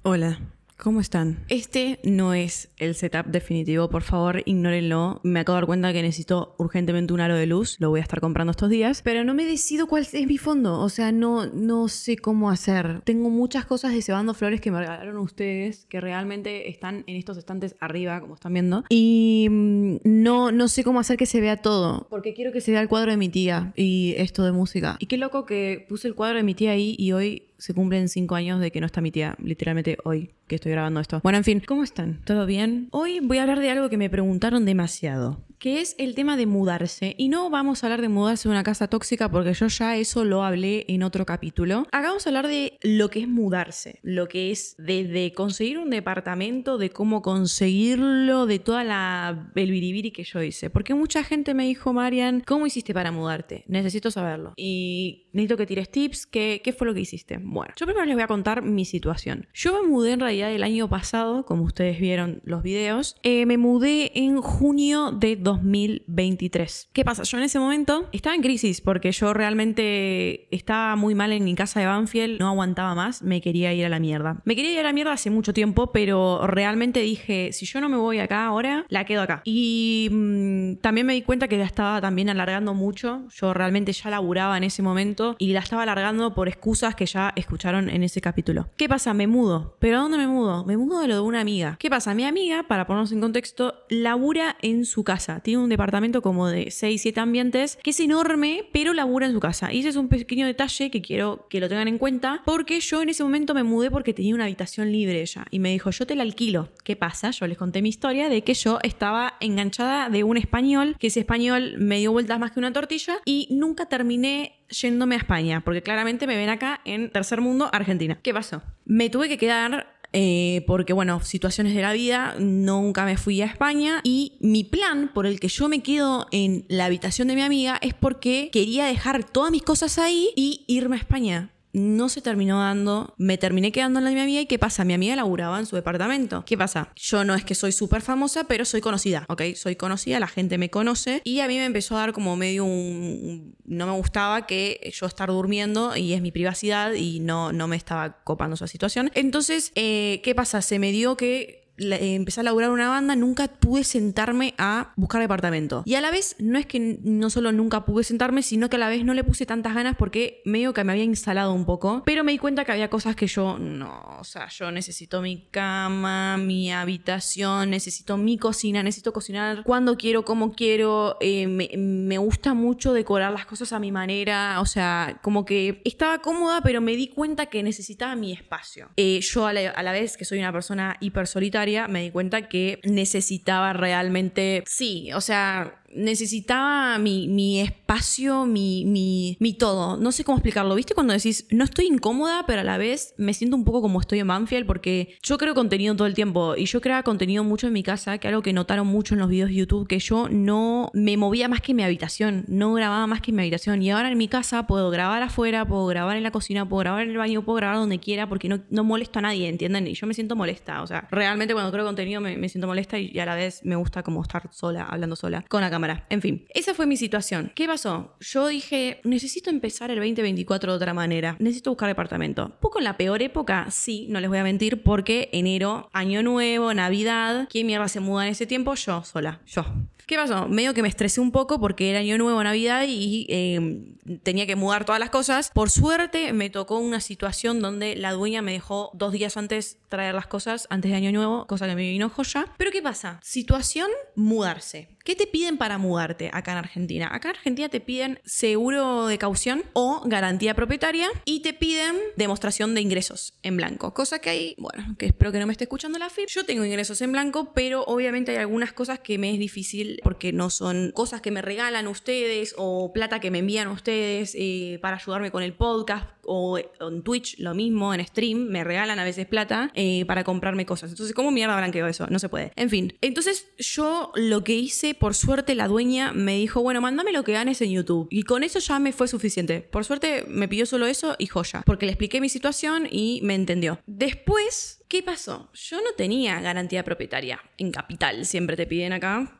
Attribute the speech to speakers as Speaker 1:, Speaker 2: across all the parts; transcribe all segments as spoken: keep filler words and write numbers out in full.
Speaker 1: Hola, ¿cómo están? Este no es el setup definitivo, por favor, ignórenlo. Me acabo de dar cuenta que necesito urgentemente un aro de luz, lo voy a estar comprando estos días, pero no me decido cuál es mi fondo, o sea, no, no sé cómo hacer. Tengo muchas cosas de Cebando Flores que me regalaron ustedes, que realmente están en estos estantes arriba, como están viendo, y mmm, no, no sé cómo hacer que se vea todo, porque quiero que se vea el cuadro de mi tía y esto de música. Y qué loco que puse el cuadro de mi tía ahí y hoy se cumplen cinco años de que no está mi tía, literalmente hoy que estoy grabando esto. Bueno, en fin, ¿cómo están? ¿Todo bien? Hoy voy a hablar de algo que me preguntaron demasiado, que es el tema de mudarse. Y no vamos a hablar de mudarse de una casa tóxica porque yo ya eso lo hablé en otro capítulo. Acá vamos a hablar de lo que es mudarse, lo que es desde conseguir un departamento, de cómo conseguirlo, de toda la el biribiri que yo hice. Porque mucha gente me dijo, Marian, ¿cómo hiciste para mudarte? Necesito saberlo. Y necesito que tires tips. ¿Qué, qué fue lo que hiciste? Bueno, yo primero les voy a contar mi situación. Yo me mudé en realidad el año pasado, como ustedes vieron los videos. Eh, me mudé en junio de dos mil veintitrés. ¿Qué pasa? Yo en ese momento estaba en crisis porque yo realmente estaba muy mal en mi casa de Banfield, no aguantaba más, me quería ir a la mierda. Me quería ir a la mierda hace mucho tiempo, pero realmente dije, si yo no me voy acá ahora, la quedo acá. Y mmm, también me di cuenta que la estaba también alargando mucho. Yo realmente ya laburaba en ese momento y la estaba alargando por excusas que ya escucharon en ese capítulo. ¿Qué pasa? Me mudo. ¿Pero a dónde me mudo? Me mudo a lo de una amiga. ¿Qué pasa? Mi amiga, para ponernos en contexto, labura en su casa. Tiene un departamento como de seis siete ambientes, que es enorme, pero labura en su casa. Y ese es un pequeño detalle que quiero que lo tengan en cuenta, porque yo en ese momento me mudé porque tenía una habitación libre ella. Y me dijo, yo te la alquilo. ¿Qué pasa? Yo les conté mi historia de que yo estaba enganchada de un español, que ese español me dio vueltas más que una tortilla, y nunca terminé yéndome a España, porque claramente me ven acá en tercer mundo, Argentina. ¿Qué pasó? Me tuve que quedar eh, porque, bueno, situaciones de la vida, nunca me fui a España y mi plan por el que yo me quedo en la habitación de mi amiga es porque quería dejar todas mis cosas ahí y irme a España. No se terminó dando, me terminé quedando en la de mi amiga. ¿Y qué pasa? Mi amiga laburaba en su departamento. ¿Qué pasa? Yo no es que soy súper famosa, pero soy conocida, ¿ok? Soy conocida, la gente me conoce y a mí me empezó a dar como medio un... No me gustaba que yo estar durmiendo y es mi privacidad y no, no me estaba copando esa situación. Entonces, eh, ¿qué pasa? Se me dio que... empecé a laburar una banda, nunca pude sentarme a buscar departamento. Y a la vez, no es que no solo nunca pude sentarme, sino que a la vez no le puse tantas ganas porque medio que me había instalado un poco. Pero me di cuenta que había cosas que yo, no, o sea, yo necesito mi cama, mi habitación, necesito mi cocina, necesito cocinar cuando quiero, como quiero. Eh, me, me gusta mucho decorar las cosas a mi manera. O sea, como que estaba cómoda, pero me di cuenta que necesitaba mi espacio. Eh, yo a la, a la vez que soy una persona hiper solitaria, me di cuenta que necesitaba realmente, sí, o sea, necesitaba mi, mi espacio, mi, mi, mi todo. No sé cómo explicarlo. ¿Viste cuando decís, no estoy incómoda, pero a la vez me siento un poco como estoy en Banfield? Porque yo creo contenido todo el tiempo y yo creaba contenido mucho en mi casa, que algo que notaron mucho en los videos de YouTube, que yo no me movía más que en mi habitación, no grababa más que en mi habitación. Y ahora en mi casa puedo grabar afuera, puedo grabar en la cocina, puedo grabar en el baño, puedo grabar donde quiera porque no, no molesto a nadie, ¿entienden? Y yo me siento molesta. O sea, realmente cuando creo contenido me, me siento molesta y, y a la vez me gusta como estar sola, hablando sola, con la cámara. En fin, esa fue mi situación. ¿Qué pasó? Yo dije, necesito empezar el veinte veinticuatro de otra manera. Necesito buscar departamento. Un poco en la peor época, sí, no les voy a mentir, porque enero, año nuevo, Navidad. ¿Quién mierda se muda en ese tiempo? Yo, sola. Yo. ¿Qué pasó? Medio que me estresé un poco porque era año nuevo, Navidad y eh, tenía que mudar todas las cosas. Por suerte me tocó una situación donde la dueña me dejó dos días antes traer las cosas, antes de año nuevo, cosa que me vino joya. Pero ¿qué pasa? Situación, mudarse. ¿Qué te piden para mudarte acá en Argentina? Acá en Argentina te piden seguro de caución o garantía propietaria y te piden demostración de ingresos en blanco. Cosa que hay, bueno, que espero que no me esté escuchando la F I P. Yo tengo ingresos en blanco, pero obviamente hay algunas cosas que me es difícil porque no son cosas que me regalan ustedes o plata que me envían ustedes eh, para ayudarme con el podcast o en Twitch lo mismo, en stream me regalan a veces plata eh, para comprarme cosas. Entonces, ¿cómo mierda blanqueo eso? No se puede. En fin, entonces yo lo que hice, por suerte la dueña me dijo, bueno, mándame lo que ganes en YouTube. Y con eso ya me fue suficiente. Por suerte me pidió solo eso y joya. Porque le expliqué mi situación y me entendió. Después, ¿qué pasó? Yo no tenía garantía propietaria en capital, siempre te piden acá.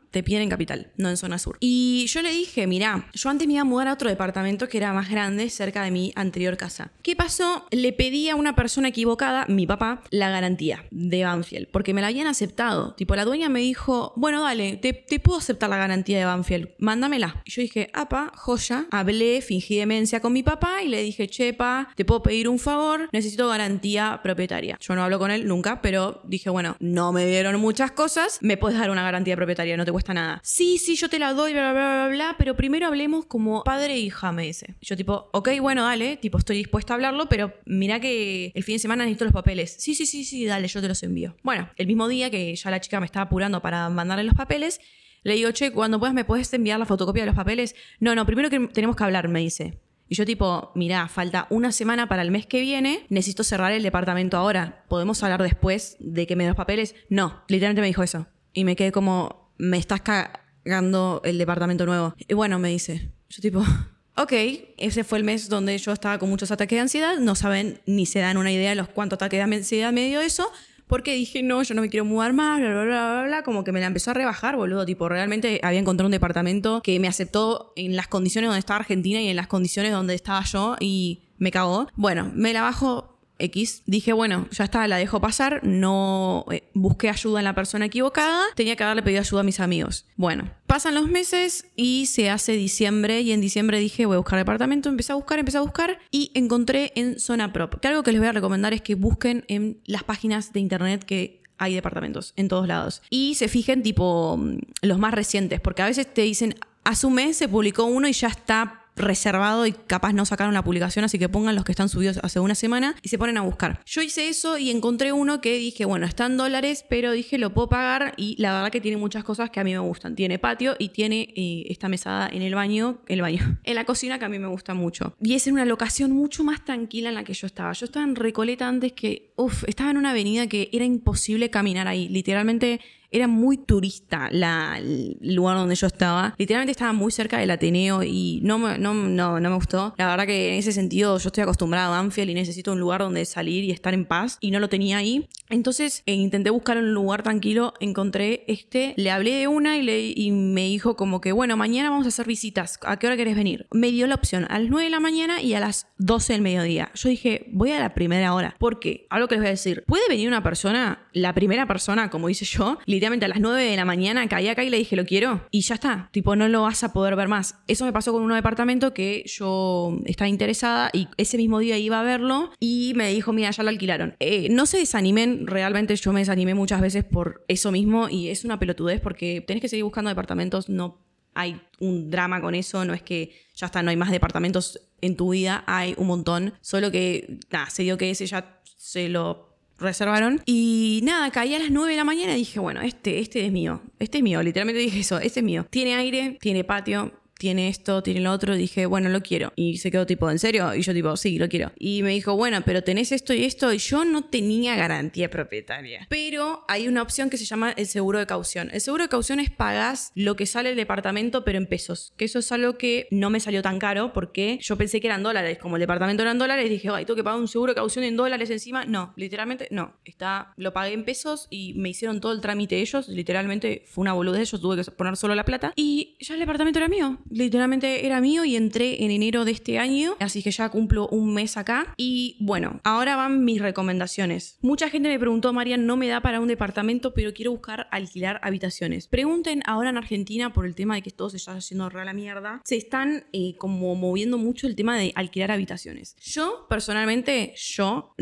Speaker 1: te piden en Capital, no en zona sur. Y yo le dije, mirá, yo antes me iba a mudar a otro departamento que era más grande, cerca de mi anterior casa. ¿Qué pasó? Le pedí a una persona equivocada, mi papá, la garantía de Banfield, porque me la habían aceptado. Tipo, la dueña me dijo, bueno, dale, te, te puedo aceptar la garantía de Banfield, mándamela. Y yo dije, apa, joya. Hablé, fingí demencia con mi papá y le dije, chepa, te puedo pedir un favor, necesito garantía propietaria. Yo no hablo con él nunca, pero dije, bueno, no me dieron muchas cosas, me puedes dar una garantía propietaria, no te cuesta nada. Sí, sí, yo te la doy, bla, bla, bla, bla, bla, pero primero hablemos como padre e hija, me dice. Yo tipo, ok, bueno, dale, tipo, estoy dispuesta a hablarlo, pero mira que el fin de semana necesito los papeles. Sí, sí, sí, sí, dale, yo te los envío. Bueno, el mismo día que ya la chica me estaba apurando para mandarle los papeles, le digo, che, cuando puedas me puedes enviar la fotocopia de los papeles. No, no, primero que tenemos que hablar, me dice. Y yo tipo, mirá, falta una semana para el mes que viene, necesito cerrar el departamento ahora. ¿Podemos hablar después de que me den los papeles? No, literalmente me dijo eso. Y me quedé como, me estás cagando el departamento nuevo. Y bueno, me dice, yo tipo, ok, ese fue el mes donde yo estaba con muchos ataques de ansiedad. No saben ni se dan una idea de los cuántos ataques de ansiedad me dio eso. Porque dije, no, yo no me quiero mudar más, bla, bla, bla, bla, bla. Como que me la empezó a rebajar, boludo. Tipo, realmente había encontrado un departamento que me aceptó en las condiciones donde estaba Argentina y en las condiciones donde estaba yo y me cagó. Bueno, me la bajo X. Dije, bueno, ya está, la dejo pasar. No eh, busqué ayuda en la persona equivocada. Tenía que haberle pedido ayuda a mis amigos. Bueno, pasan los meses y se hace diciembre. Y en diciembre dije, voy a buscar departamento. Empecé a buscar, empecé a buscar. Y encontré en Zona Prop. Que algo que les voy a recomendar es que busquen en las páginas de internet que hay departamentos en todos lados. Y se fijen, tipo, los más recientes. Porque a veces te dicen, hace un mes se publicó uno y ya está reservado y capaz no sacaron la publicación, así que pongan los que están subidos hace una semana y se ponen a buscar. Yo hice eso y encontré uno que dije, bueno, está en dólares, pero dije, lo puedo pagar y la verdad que tiene muchas cosas que a mí me gustan. Tiene patio y tiene eh, esta mesada en el baño, el baño, en la cocina que a mí me gusta mucho. Y es en una locación mucho más tranquila en la que yo estaba. Yo estaba en Recoleta antes que, uff, estaba en una avenida que era imposible caminar ahí. Literalmente era muy turista la, el lugar donde yo estaba. Literalmente estaba muy cerca del Ateneo y no me, no, no, no me gustó. La verdad que en ese sentido yo estoy acostumbrada a Banfield y necesito un lugar donde salir y estar en paz y no lo tenía ahí. Entonces eh, intenté buscar un lugar tranquilo, encontré este, le hablé de una y, le, y me dijo como que bueno, mañana vamos a hacer visitas, ¿a qué hora querés venir? Me dio la opción a las nueve de la mañana y a las doce del mediodía. Yo dije, voy a la primera hora. ¿Por qué? Algo que les voy a decir, puede venir una persona, la primera persona, como hice yo, literalmente a las nueve de la mañana caí acá y le dije, lo quiero, y ya está, tipo no lo vas a poder ver más. Eso me pasó con un departamento que yo estaba interesada y ese mismo día iba a verlo y me dijo, mira, ya lo alquilaron. Eh, no se desanimen, realmente yo me desanimé muchas veces por eso mismo y es una pelotudez porque tenés que seguir buscando departamentos, no hay un drama con eso, no es que ya está, no hay más departamentos en tu vida, hay un montón, solo que nada, se dio que ese ya se lo reservaron y nada, caí a las nueve de la mañana y dije, bueno, este, este es mío, este es mío, literalmente dije eso, este es mío, tiene aire, tiene patio, tiene esto, tiene lo otro. Dije, bueno, lo quiero. Y se quedó tipo, ¿en serio? Y yo tipo, sí, lo quiero. Y me dijo, bueno, pero tenés esto y esto. Y yo no tenía garantía propietaria. Pero hay una opción que se llama el seguro de caución. El seguro de caución es pagás lo que sale el departamento, pero en pesos. Que eso es algo que no me salió tan caro porque yo pensé que eran dólares. Como el departamento eran dólares, dije, ay, tengo que pagar un seguro de caución en dólares encima. No, literalmente no. Está, lo pagué en pesos y me hicieron todo el trámite ellos. Literalmente fue una boludez. Yo tuve que poner solo la plata. Y ya el departamento era mío. Literalmente era mío y entré en enero de este año, así que ya cumplo un mes acá. Y bueno, ahora van mis recomendaciones. Mucha gente me preguntó, Marian, no me da para un departamento, pero quiero buscar alquilar habitaciones. Pregunten ahora en Argentina, por el tema de que todo se está haciendo re a la mierda, se están eh, como moviendo mucho el tema de alquilar habitaciones. Yo, personalmente, yo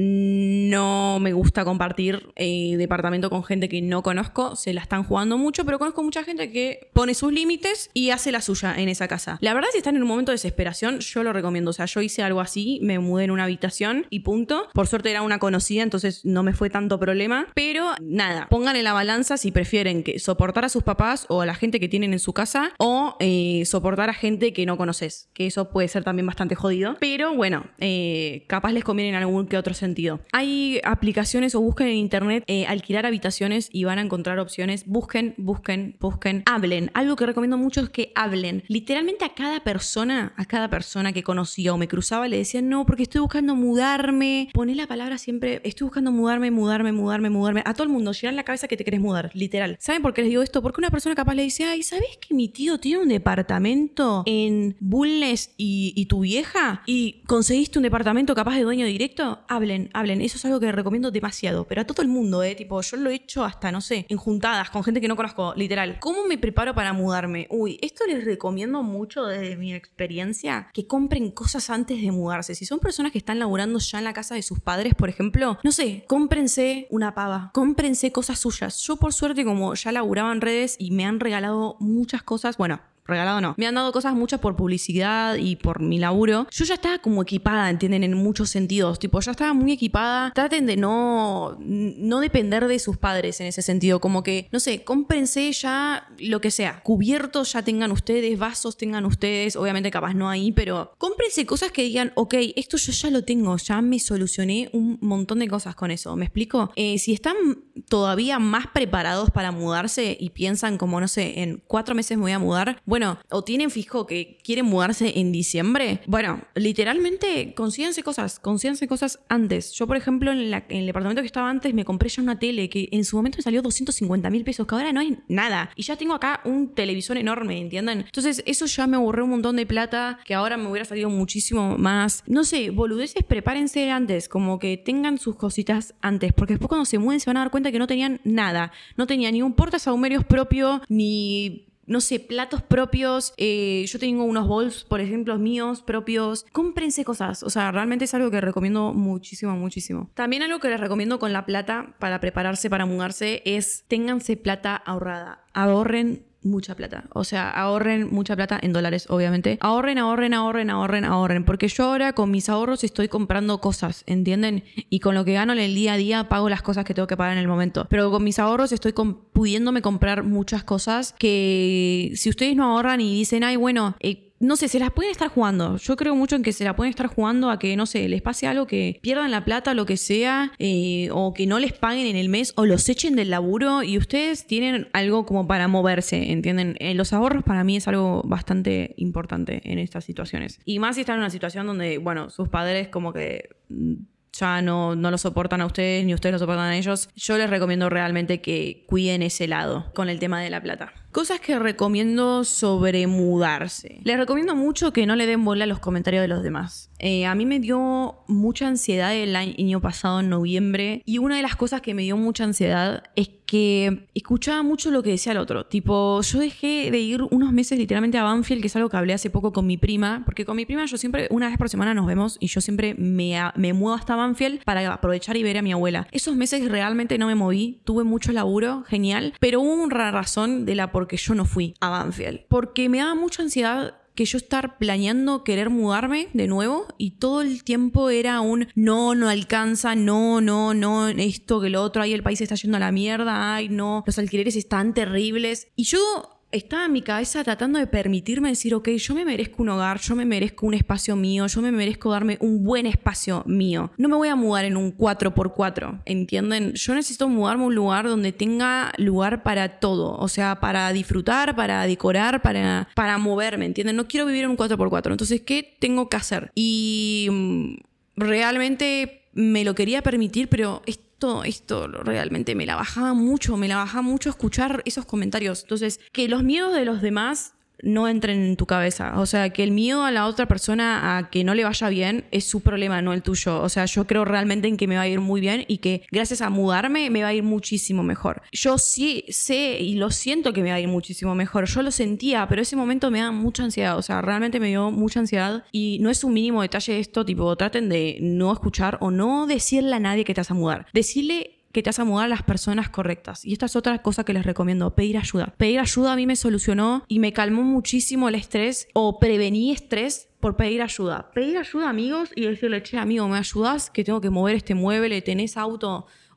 Speaker 1: no me gusta compartir eh, departamento con gente que no conozco, se la están jugando mucho, pero conozco mucha gente que pone sus límites y hace la suya en esa casa. La verdad, si están en un momento de desesperación, yo lo recomiendo. O sea, yo hice algo así, me mudé en una habitación y punto. Por suerte era una conocida, entonces no me fue tanto problema. Pero nada, pongan en la balanza si prefieren que soportar a sus papás o a la gente que tienen en su casa o eh, soportar a gente que no conoces. Que eso puede ser también bastante jodido. Pero bueno, eh, capaz les conviene en algún que otro sentido. Hay aplicaciones o busquen en internet eh, alquilar habitaciones y van a encontrar opciones. Busquen, busquen, busquen. Hablen. Algo que recomiendo mucho es que hablen. Literalmente literalmente a cada persona, a cada persona que conocía o me cruzaba le decían, no, porque estoy buscando mudarme. Poné la palabra siempre, estoy buscando mudarme, mudarme, mudarme, mudarme. A todo el mundo, llenar la cabeza que te querés mudar, literal. ¿Saben por qué les digo esto? Porque una persona capaz le dice, ay, ¿sabés que mi tío tiene un departamento en Bulnes y, y tu vieja? ¿Y conseguiste un departamento capaz de dueño directo? Hablen, hablen. Eso es algo que recomiendo demasiado. Pero a todo el mundo, ¿eh? Tipo, yo lo he hecho hasta, no sé, en juntadas con gente que no conozco, literal. ¿Cómo me preparo para mudarme? Uy, esto les recomiendo mucho desde mi experiencia, que compren cosas antes de mudarse. Si son personas que están laburando ya en la casa de sus padres, por ejemplo, no sé, cómprense una pava, cómprense cosas suyas. Yo, por suerte, como ya laburaba en redes y me han regalado muchas cosas, bueno, regalado no. Me han dado cosas muchas por publicidad y por mi laburo. Yo ya estaba como equipada, ¿entienden? En muchos sentidos. Tipo, ya estaba muy equipada. Traten de no, no depender de sus padres en ese sentido. Como que, no sé, cómprense ya lo que sea. Cubiertos ya tengan ustedes, vasos tengan ustedes. Obviamente capaz no ahí, pero cómprense cosas que digan, ok, esto yo ya lo tengo. Ya me solucioné un montón de cosas con eso. ¿Me explico? Eh, si están todavía más preparados para mudarse y piensan como, no sé, en cuatro meses me voy a mudar, bueno, Bueno, o tienen fijo que quieren mudarse en diciembre. Bueno, literalmente consíganse cosas, consíganse cosas antes. Yo, por ejemplo, en, la, en el departamento que estaba antes me compré ya una tele que en su momento me salió doscientos cincuenta mil pesos, que ahora no es nada. Y ya tengo acá un televisor enorme, ¿entienden? Entonces eso ya me ahorré un montón de plata, que ahora me hubiera salido muchísimo más. No sé, boludeces, prepárense antes, como que tengan sus cositas antes, porque después cuando se muden se van a dar cuenta que no tenían nada. No tenía ni un portasahumerios propio, ni... no sé, platos propios. Eh, yo tengo unos bowls, por ejemplo, míos propios. Cómprense cosas. O sea, realmente es algo que recomiendo muchísimo, muchísimo. También algo que les recomiendo con la plata para prepararse para mudarse es ténganse plata ahorrada. Ahorren mucha plata. O sea, ahorren mucha plata en dólares, obviamente. Ahorren, ahorren, ahorren, ahorren, ahorren. Porque yo ahora con mis ahorros estoy comprando cosas, ¿entienden? Y con lo que gano en el día a día pago las cosas que tengo que pagar en el momento. Pero con mis ahorros estoy com- pudiéndome comprar muchas cosas que si ustedes no ahorran y dicen, ay, bueno, eh, no sé, se las pueden estar jugando. Yo creo mucho en que se la pueden estar jugando a que, no sé, les pase algo, que pierdan la plata, lo que sea, eh, o que no les paguen en el mes, o los echen del laburo y ustedes tienen algo como para moverse, ¿entienden? Eh, los ahorros para mí es algo bastante importante en estas situaciones. Y más si están en una situación donde, bueno, sus padres como que... ya no, no lo soportan a ustedes, ni ustedes lo soportan a ellos. Yo les recomiendo realmente que cuiden ese lado con el tema de la plata. Cosas que recomiendo sobre mudarse. Les recomiendo mucho que no le den bola a los comentarios de los demás. Eh, a mí me dio mucha ansiedad el año pasado, en noviembre, y una de las cosas que me dio mucha ansiedad es que escuchaba mucho lo que decía el otro. Tipo, yo dejé de ir unos meses literalmente a Banfield, que es algo que hablé hace poco con mi prima, porque con mi prima yo siempre, una vez por semana nos vemos, y yo siempre me, me muevo hasta Banfield para aprovechar y ver a mi abuela. Esos meses realmente no me moví, tuve mucho laburo, genial, pero hubo una razón de la por qué yo no fui a Banfield. Porque me daba mucha ansiedad que yo estar planeando querer mudarme de nuevo y todo el tiempo era un no, no alcanza, no, no, no, esto que lo otro, ay, el país está yendo a la mierda, ay, no, los alquileres están terribles. Y yo estaba en mi cabeza tratando de permitirme decir, ok, yo me merezco un hogar, yo me merezco un espacio mío, yo me merezco darme un buen espacio mío. No me voy a mudar en un cuatro por cuatro, ¿entienden? Yo necesito mudarme a un lugar donde tenga lugar para todo, o sea, para disfrutar, para decorar, para, para moverme, ¿entienden? No quiero vivir en un cuatro por cuatro, entonces, ¿qué tengo que hacer? Y mmm, realmente me lo quería permitir, pero... Esto, esto realmente me la bajaba mucho, me la bajaba mucho escuchar esos comentarios. Entonces, que los miedos de los demás no entren en tu cabeza. O sea, que el miedo a la otra persona a que no le vaya bien es su problema, no el tuyo. O sea, yo creo realmente en que me va a ir muy bien y que gracias a mudarme me va a ir muchísimo mejor. Yo sí sé y lo siento que me va a ir muchísimo mejor. Yo lo sentía, pero ese momento me da mucha ansiedad. O sea, realmente me dio mucha ansiedad y no es un mínimo detalle esto. Tipo, traten de no escuchar o no decirle a nadie que te vas a mudar. Decirle que te vas a mudar a las personas correctas. Y esta es otra cosa que les recomiendo, pedir ayuda. Pedir ayuda a mí me solucionó y me calmó muchísimo el estrés o prevení estrés por pedir ayuda. Pedir ayuda a amigos y decirle, che, amigo, ¿me ayudás? Que tengo que mover este mueble, ¿tenés auto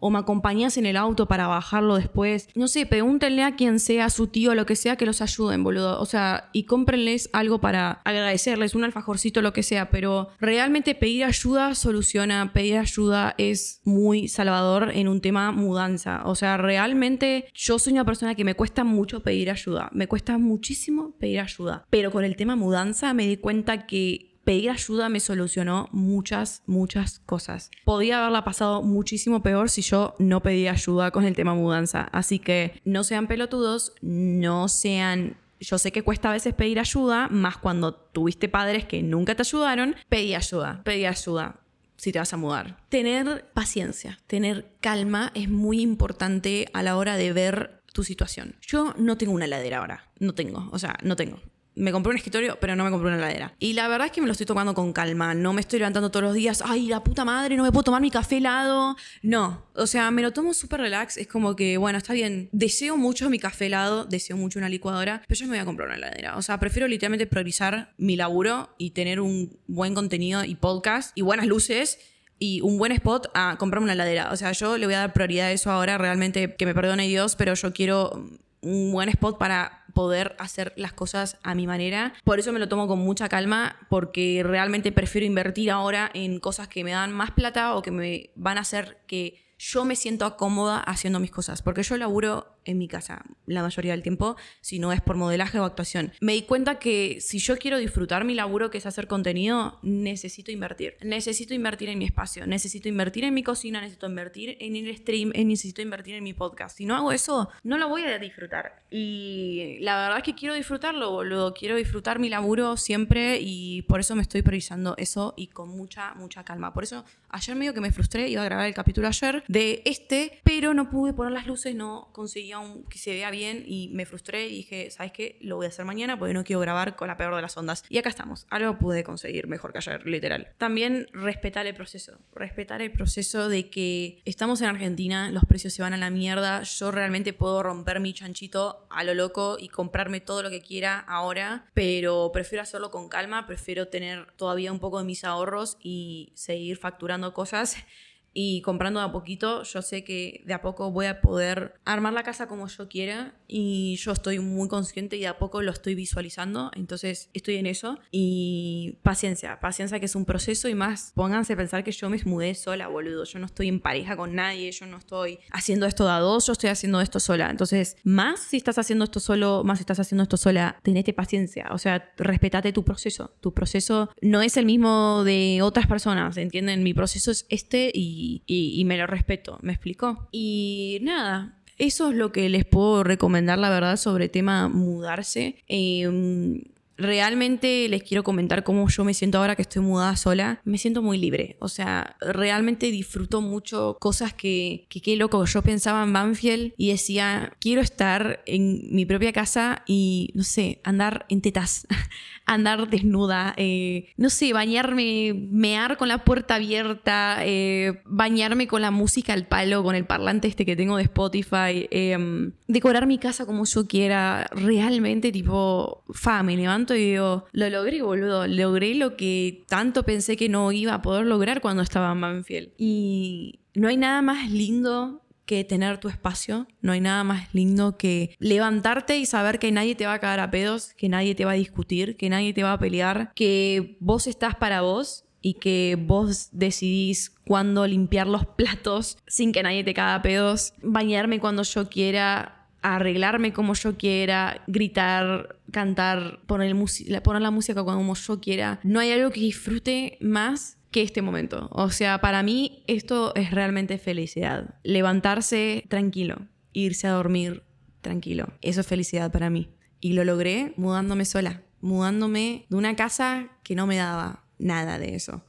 Speaker 1: o me acompañás en el auto para bajarlo después. No sé, pregúntenle a quien sea, a su tío, lo que sea, que los ayuden, boludo. O sea, y cómprenles algo para agradecerles, un alfajorcito, lo que sea, pero realmente pedir ayuda soluciona, pedir ayuda es muy salvador en un tema mudanza. O sea, realmente yo soy una persona que me cuesta mucho pedir ayuda, me cuesta muchísimo pedir ayuda, pero con el tema mudanza me di cuenta que pedir ayuda me solucionó muchas, muchas cosas. Podía haberla pasado muchísimo peor si yo no pedía ayuda con el tema mudanza. Así que no sean pelotudos, no sean... Yo sé que cuesta a veces pedir ayuda, más cuando tuviste padres que nunca te ayudaron. Pedí ayuda, pedí ayuda si te vas a mudar. Tener paciencia, tener calma es muy importante a la hora de ver tu situación. Yo no tengo una heladera ahora, no tengo, o sea, no tengo. Me compré un escritorio, pero no me compré una heladera. Y la verdad es que me lo estoy tomando con calma. No me estoy levantando todos los días. ¡Ay, la puta madre! No me puedo tomar mi café helado. No. O sea, me lo tomo súper relax. Es como que, bueno, está bien. Deseo mucho mi café helado. Deseo mucho una licuadora. Pero yo me voy a comprar una heladera. O sea, prefiero literalmente priorizar mi laburo y tener un buen contenido y podcast y buenas luces y un buen spot a comprarme una heladera. O sea, yo le voy a dar prioridad a eso ahora. Realmente, que me perdone Dios, pero yo quiero un buen spot para poder hacer las cosas a mi manera. Por eso me lo tomo con mucha calma, porque realmente prefiero invertir ahora en cosas que me dan más plata o que me van a hacer que yo me siento cómoda haciendo mis cosas, porque yo laburo en mi casa la mayoría del tiempo, si no es por modelaje o actuación. Me di cuenta que si yo quiero disfrutar mi laburo, que es hacer contenido, necesito invertir. Necesito invertir en mi espacio, necesito invertir en mi cocina, necesito invertir en el stream, necesito invertir en mi podcast. Si no hago eso, no lo voy a disfrutar. Y la verdad es que quiero disfrutarlo, boludo. Quiero disfrutar mi laburo siempre y por eso me estoy priorizando eso y con mucha, mucha calma. Por eso ayer medio que me frustré, iba a grabar el capítulo ayer de este, pero no pude poner las luces, no conseguí aún que se vea bien y me frustré y dije, ¿sabes qué? Lo voy a hacer mañana porque no quiero grabar con la peor de las ondas. Y acá estamos. Algo pude conseguir mejor que ayer, literal. También respetar el proceso. Respetar el proceso de que estamos en Argentina, los precios se van a la mierda. Yo realmente puedo romper mi chanchito a lo loco y comprarme todo lo que quiera ahora, pero prefiero hacerlo con calma, prefiero tener todavía un poco de mis ahorros y seguir facturando cosas y comprando de a poquito. Yo sé que de a poco voy a poder armar la casa como yo quiera y yo estoy muy consciente y de a poco lo estoy visualizando, entonces estoy en eso. Y paciencia, paciencia que es un proceso, y más pónganse a pensar que yo me mudé sola, boludo. Yo no estoy en pareja con nadie, yo no estoy haciendo esto de a dos, yo estoy haciendo esto sola. Entonces, más si estás haciendo esto solo, más si estás haciendo esto sola, tenete paciencia, o sea, respetate tu proceso. Tu proceso no es el mismo de otras personas, ¿entienden? Mi proceso es este y Y, y, y me lo respeto, ¿me explicó? Y nada, eso es lo que les puedo recomendar, la verdad, sobre tema mudarse. Eh, realmente les quiero comentar cómo yo me siento ahora que estoy mudada sola. Me siento muy libre, o sea, realmente disfruto mucho cosas que, que qué loco. Yo pensaba en Banfield y decía, quiero estar en mi propia casa y, no sé, andar en tetas, andar desnuda, eh, no sé, bañarme, mear con la puerta abierta, eh, bañarme con la música al palo, con el parlante este que tengo de Spotify, eh, decorar mi casa como yo quiera. Realmente, tipo, fa, me levanto y digo, lo logré, boludo, logré lo que tanto pensé que no iba a poder lograr cuando estaba en Banfield. Y no hay nada más lindo que tener tu espacio, no hay nada más lindo que levantarte y saber que nadie te va a cagar a pedos, que nadie te va a discutir, que nadie te va a pelear, que vos estás para vos y que vos decidís cuándo limpiar los platos sin que nadie te caga a pedos, bañarme cuando yo quiera, arreglarme como yo quiera, gritar, cantar, poner, poner la música como yo quiera. No hay algo que disfrute más que este momento. O sea, para mí esto es realmente felicidad. Levantarse tranquilo, irse a dormir tranquilo. Eso es felicidad para mí. Y lo logré mudándome sola, mudándome de una casa que no me daba nada de eso.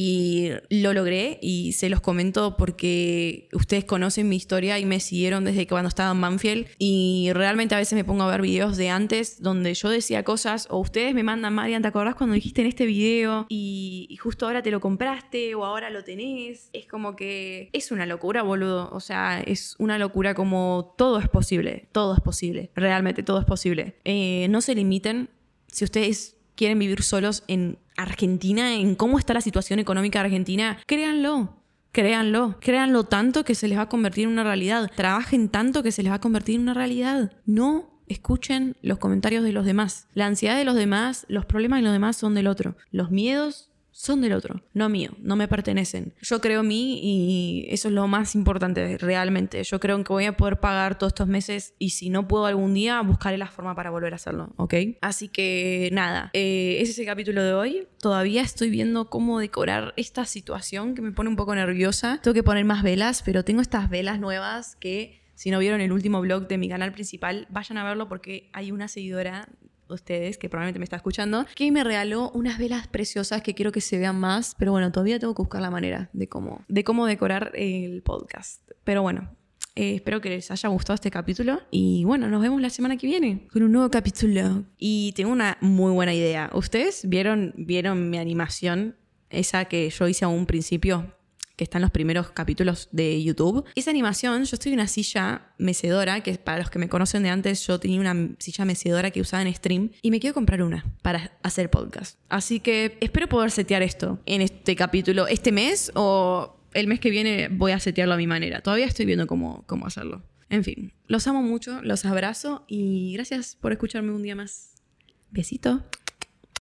Speaker 1: Y lo logré y se los comento porque ustedes conocen mi historia y me siguieron desde que cuando estaba en Banfield, y realmente a veces me pongo a ver videos de antes donde yo decía cosas, o ustedes me mandan, Marian, ¿te acordás cuando dijiste en este video y, y justo ahora te lo compraste o ahora lo tenés? Es como que es una locura, boludo. O sea, es una locura como todo es posible, todo es posible, realmente todo es posible. Eh, no se limiten. Si ustedes quieren vivir solos en Argentina, en cómo está la situación económica de Argentina, créanlo, créanlo. Créanlo tanto que se les va a convertir en una realidad. Trabajen tanto que se les va a convertir en una realidad. No escuchen los comentarios de los demás. La ansiedad de los demás, los problemas de los demás son del otro. Los miedos son del otro, no mío, no me pertenecen. Yo creo en mí y eso es lo más importante realmente. Yo creo en que voy a poder pagar todos estos meses y si no puedo algún día, buscaré la forma para volver a hacerlo, ¿ok? Así que nada, eh, ese es el capítulo de hoy. Todavía estoy viendo cómo decorar esta situación que me pone un poco nerviosa. Tengo que poner más velas, pero tengo estas velas nuevas que si no vieron el último vlog de mi canal principal, vayan a verlo porque hay una seguidora, ustedes, que probablemente me está escuchando, que me regaló unas velas preciosas que quiero que se vean más, pero bueno, todavía tengo que buscar la manera de cómo, de cómo decorar el podcast. Pero bueno, eh, espero que les haya gustado este capítulo y bueno, nos vemos la semana que viene con un nuevo capítulo. Y tengo una muy buena idea. ¿Ustedes vieron, vieron mi animación? Esa que yo hice a un principio, que está en los primeros capítulos de YouTube. Esa animación, yo estoy en una silla mecedora, que para los que me conocen de antes, yo tenía una silla mecedora que usaba en stream y me quiero comprar una para hacer podcast. Así que espero poder setear esto en este capítulo, este mes o el mes que viene voy a setearlo a mi manera. Todavía estoy viendo cómo, cómo hacerlo. En fin, los amo mucho, los abrazo y gracias por escucharme un día más. Besito.